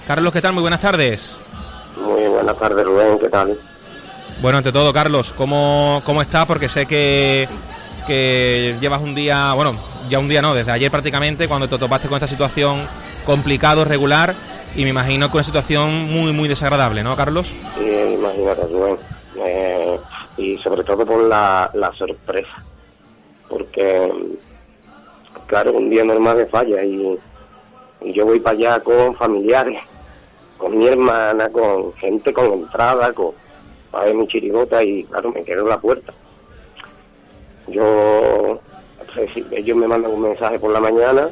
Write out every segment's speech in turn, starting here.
Carlos, ¿qué tal? Muy buenas tardes. Muy buenas tardes, Rubén, ¿qué tal? Bueno, ante todo, Carlos, ¿cómo estás? Porque sé que llevas un día, bueno, ya un día no, desde ayer prácticamente, cuando te topaste con esta situación complicado, regular, y me imagino que una situación muy, muy desagradable, ¿no, Carlos? Sí, imagínate, Rubén. Y sobre todo por la sorpresa, porque, claro, un día normal me falla y yo voy para allá con familiares, con mi hermana, con gente con entrada, para ver mi chirigota y, claro, me quedo en la puerta. Ellos me mandan un mensaje por la mañana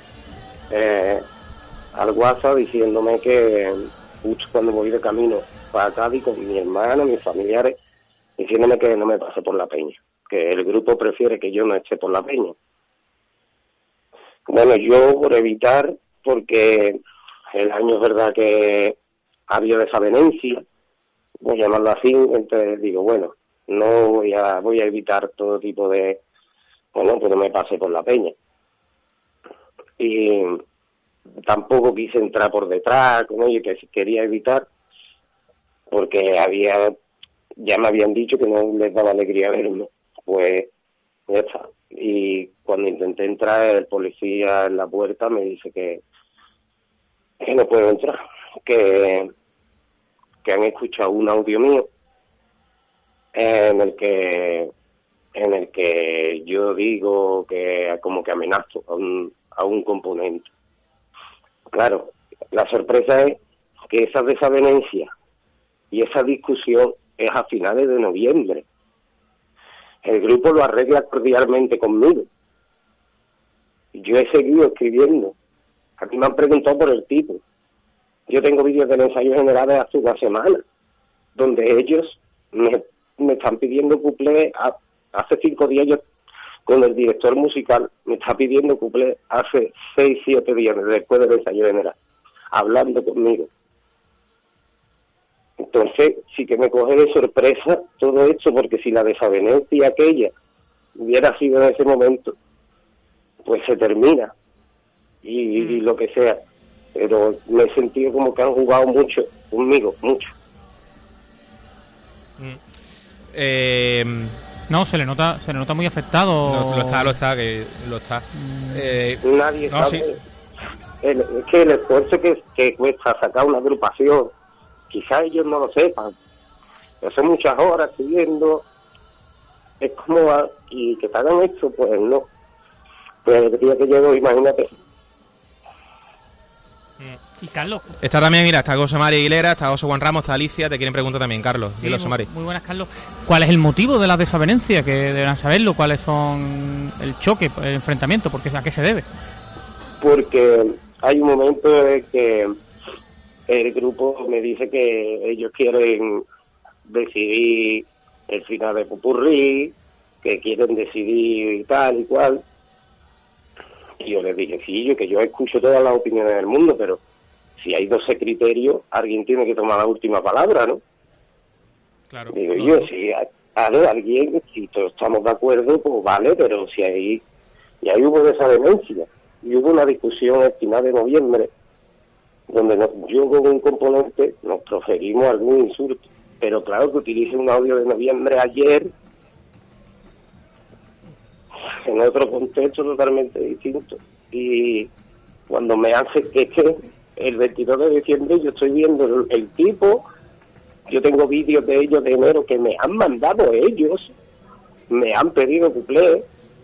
al WhatsApp diciéndome que justo cuando voy de camino para Cádiz con mi hermana, mis familiares, diciéndome que no me pase por la peña, que el grupo prefiere que yo no esté por la peña. Bueno, yo por evitar, porque el año es verdad que ha habido desavenencia, voy a llamarlo así, entonces digo, bueno, no voy a evitar todo tipo de, bueno, que no me pase por la peña. Y tampoco quise entrar por detrás con ellos, que quería evitar, porque ya me habían dicho que no les daba alegría verme, pues ya está. Y cuando intenté entrar, el policía en la puerta me dice que no puedo entrar, que han escuchado un audio mío en el que yo digo que como que amenazo a un componente. Claro, la sorpresa es que esa desavenencia y esa discusión es a finales de noviembre. El grupo lo arregla cordialmente conmigo. Yo he seguido escribiendo. A mí me han preguntado por el tipo. Yo tengo vídeos del ensayo general de hace una semana, donde ellos me están pidiendo cuplé. Hace 5 días yo, con el director musical, me está pidiendo cuplé hace 6-7 días después del ensayo general, hablando conmigo. Entonces sí que me coge de sorpresa todo esto, porque si la desavenencia aquella hubiera sido en ese momento, pues se termina y lo que sea. Pero me he sentido como que han jugado mucho conmigo, mucho. No, se le nota muy afectado. No, lo está. Nadie sabe. Sí. Es que el esfuerzo que cuesta sacar una agrupación, quizás ellos no lo sepan. Yo son muchas horas escribiendo, es como y que te hagan esto, pues no. Pues el día que llego, imagínate. Y Carlos. Está también, mira, está José María Aguilera, está José Juan Ramos, está Alicia, te quieren preguntar también, Carlos. Sí, José María. Muy buenas, Carlos. ¿Cuál es el motivo de la desavenencia? Que deberán saberlo, ¿cuáles son el choque, el enfrentamiento? Porque ¿a qué se debe? Porque hay un momento en que el grupo me dice que ellos quieren decidir el final de Popurrí, que quieren decidir tal y cual. Y yo les dije, sí, que yo escucho todas las opiniones del mundo, pero si hay 12 criterios, alguien tiene que tomar la última palabra, ¿no? Claro. Digo, yo, si alguien, si todos estamos de acuerdo, pues vale, pero si hay... Y ahí hubo desavenencia, y hubo una discusión al final de noviembre, donde yo con un componente nos proferimos algún insulto, pero claro que utilicé un audio de noviembre ayer, en otro contexto totalmente distinto, y cuando me hace que el 22 de diciembre yo estoy viendo el tipo, yo tengo vídeos de ellos de enero que me han mandado ellos, me han pedido cuplé,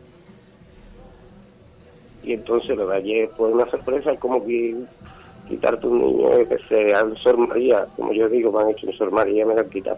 y entonces lo de ayer fue una sorpresa, es como que quitarte un niño que sea un Sor María, como yo digo, me han hecho un Sor María, me lo han quitado.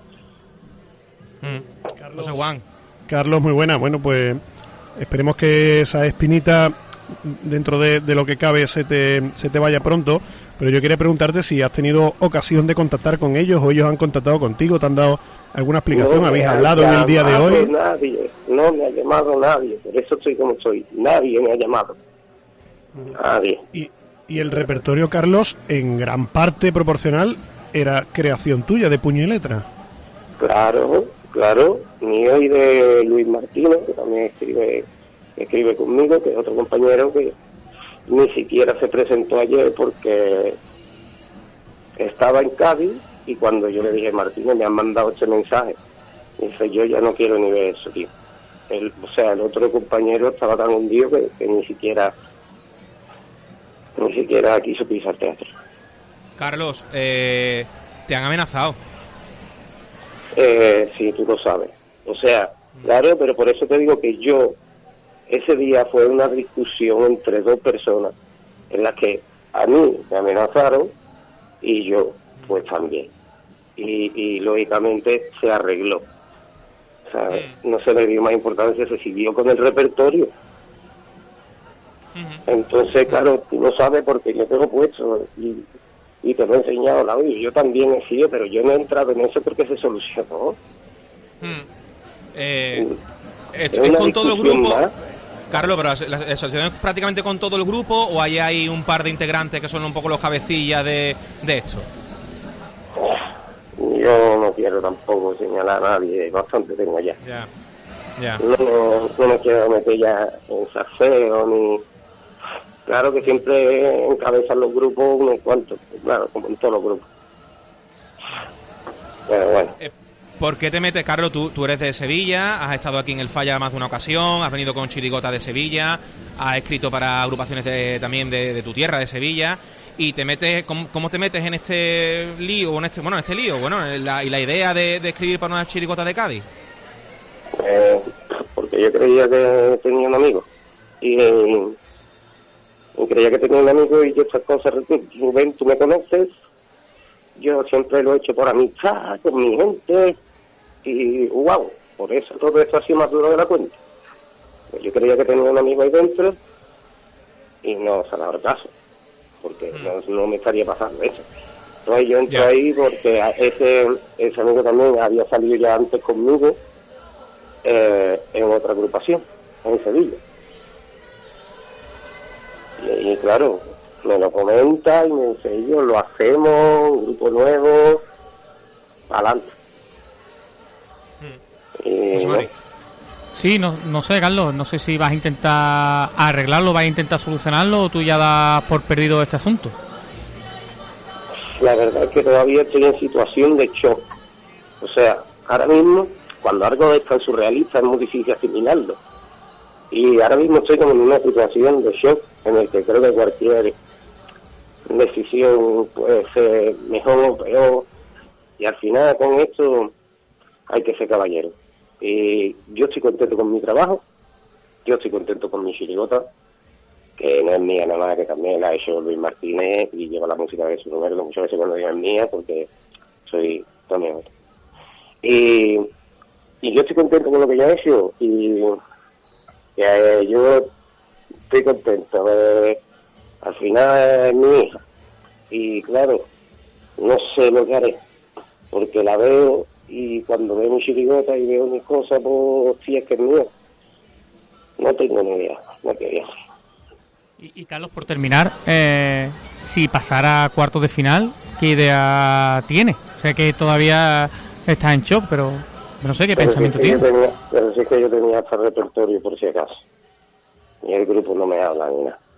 José Juan. Carlos, muy buena. Bueno, pues esperemos que esa espinita, dentro de lo que cabe, se te vaya pronto. Pero yo quería preguntarte si has tenido ocasión de contactar con ellos o ellos han contactado contigo, te han dado alguna explicación, habéis hablado en el día de hoy. Nadie, no me ha llamado nadie, por eso estoy como estoy, nadie me ha llamado, nadie. Y el repertorio, Carlos, en gran parte proporcional era creación tuya, de puño y letra. Claro, mío y de Luis Martínez, que también escribe conmigo, que es otro compañero que ni siquiera se presentó ayer porque estaba en Cádiz y cuando yo le dije, Martínez, me han mandado este mensaje, dice, yo ya no quiero ni ver eso, tío. El otro compañero estaba tan hundido que ni siquiera quiso pisar teatro. Carlos, te han amenazado. Sí, tú lo sabes. O sea, claro, pero por eso te digo que ese día fue una discusión entre dos personas en las que a mí me amenazaron y yo pues también. Y lógicamente se arregló. O sea, no se le dio más importancia, se siguió con el repertorio. Entonces, claro, tú lo sabes porque yo te lo he puesto y te lo he enseñado, yo también he sido, pero yo no he entrado en eso porque se solucionó. ¿Esto es con todo el grupo? Más. Carlos, pero ¿la solución es prácticamente con todo el grupo o hay un par de integrantes que son un poco los cabecillas de esto? Yo no quiero tampoco señalar a nadie, bastante tengo ya. Ya. No me quiero meter ya en safeo ni... Claro que siempre encabezan los grupos unos cuantos, claro, como en todos los grupos. Pero bueno. ¿Por qué te metes, Carlos? Tú eres de Sevilla, has estado aquí en el Falla más de una ocasión, has venido con Chirigota de Sevilla, has escrito para agrupaciones también de tu tierra, de Sevilla, y te metes, ¿cómo te metes en este lío? La idea de escribir para una Chirigota de Cádiz. Porque yo creía que tenía un amigo y creía que tenía un amigo y yo estas cosas, Rubén, tú me conoces, yo siempre lo he hecho por amistad con mi gente y wow, por eso todo esto ha sido más duro de la cuenta. Pues yo creía que tenía un amigo ahí dentro y no se ha dado el caso, porque no me estaría pasando eso. Entonces yo entro ahí porque ese amigo también había salido ya antes conmigo en otra agrupación, en Sevilla. Y claro, me lo comenta y me dice, yo lo hacemos, un grupo nuevo, adelante. Sí, no sé, Carlos, no sé si vas a intentar arreglarlo, vas a intentar solucionarlo o tú ya das por perdido este asunto. La verdad es que todavía estoy en situación de shock. O sea, ahora mismo, cuando algo es tan surrealista es muy difícil asimilarlo. Y ahora mismo estoy como en una situación de shock en el que creo que cualquier decisión puede ser mejor o peor. Y al final con esto hay que ser caballero. Y yo estoy contento con mi trabajo, yo estoy contento con mi chirigota, que no es mía nada más, que también la ha hecho Luis Martínez y lleva la música de su número, muchas veces cuando digo es mía porque soy también. Y yo estoy contento con lo que yo he hecho y yo estoy contento. Al final es mi hija y claro, no sé lo que haré porque la veo y cuando veo mi chirigota y veo mis cosas, pues sí, es que es mío. No tengo ni idea de qué voy a hacer. Y Carlos, por terminar, si pasara a cuartos de final, ¿qué idea tiene? Sé que todavía está en shock, pero no sé qué pensamiento tiene. Pero sí que yo tenía hasta repertorio por si acaso. Y el grupo no me habla ni nada.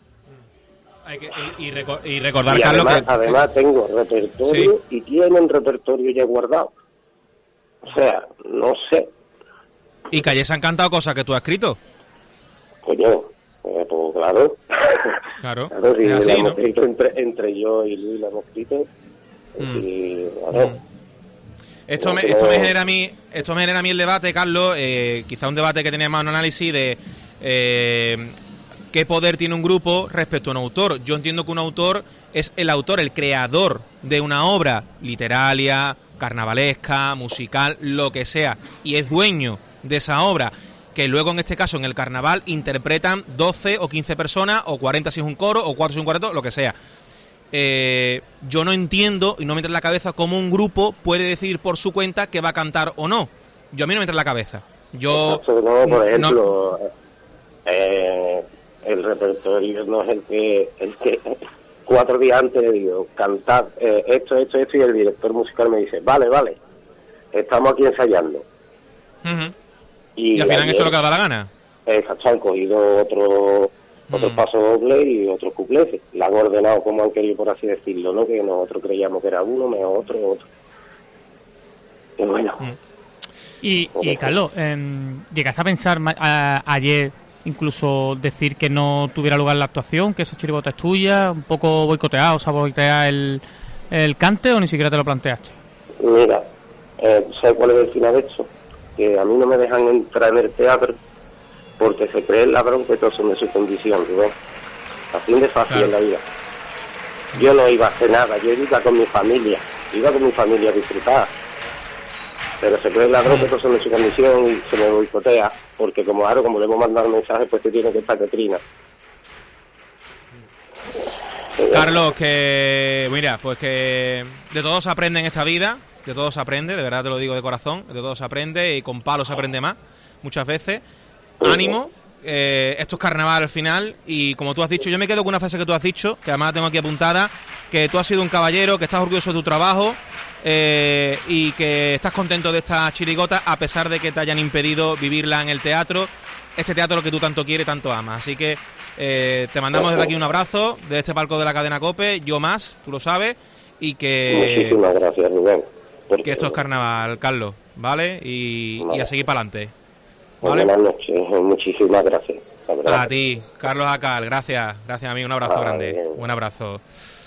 Y recordar, Carlos, además tengo repertorio, sí, y tienen repertorio ya guardado. O sea, no sé. ¿Y que ayer se han cantado cosas que tú has escrito? Coño, pues claro. Claro, sí, es así, la hemos ¿no? escrito entre yo y Luis, la hemos escrito. Y claro. Esto me genera a mí el debate, Carlos, quizá un debate que tiene más un análisis de qué poder tiene un grupo respecto a un autor. Yo entiendo que un autor es el autor, el creador de una obra literaria, carnavalesca, musical, lo que sea, y es dueño de esa obra, que luego en este caso en el carnaval interpretan 12 o 15 personas, o 40 si es un coro, o 4 si es un cuarteto, lo que sea. Yo no entiendo y no me entra en la cabeza cómo un grupo puede decidir por su cuenta que va a cantar o no. Yo a mí no me entra en la cabeza. Yo no, por ejemplo, el repertorio no es el que 4 días antes le digo, cantad esto, y el director musical me dice, vale, estamos aquí ensayando. Y al final han hecho lo que da la gana. Exacto, han cogido otros pasodobles y otros cupletes. La han ordenado como han querido, por así decirlo, ¿no? Que nosotros creíamos que era uno, mejor otro. Y bueno. Y Carlos, ¿llegaste a pensar ayer incluso decir que no tuviera lugar la actuación, que esa chirigota es tuya, un poco boicoteado, o sea, boicotea el cante, o ni siquiera te lo planteaste? Mira, ¿sabes cuál es el final de esto? Que a mí no me dejan entrar en el teatro porque se cree el ladrón que todos son de su condición, ¿no? Así de fácil en la vida. Yo no iba a hacer nada, yo iba con mi familia a disfrutar. Pero se cree el ladrón que todos son de su condición y se me boicotea, porque como le hemos mandado mensajes, pues te tiene que estar que trina. Carlos, que mira, pues que de todo se aprende en esta vida, de todo se aprende, de verdad te lo digo de corazón, de todo se aprende y con palos se aprende más, muchas veces. Ánimo, esto es carnaval al final y como tú has dicho, yo me quedo con una frase que tú has dicho, que además la tengo aquí apuntada, que tú has sido un caballero, que estás orgulloso de tu trabajo y que estás contento de esta chirigota a pesar de que te hayan impedido vivirla en el teatro, este teatro que tú tanto quieres, tanto amas. Así que te mandamos desde aquí un abrazo de este palco de la cadena COPE, yo más, tú lo sabes, y que... Muchísimas gracias, Rubén. Que esto es carnaval, Carlos, ¿vale? Y a seguir para adelante. ¿Vale? Buenas noches, muchísimas gracias. A ti, Carlos Acal, gracias amigo, un abrazo grande, bien. Un abrazo.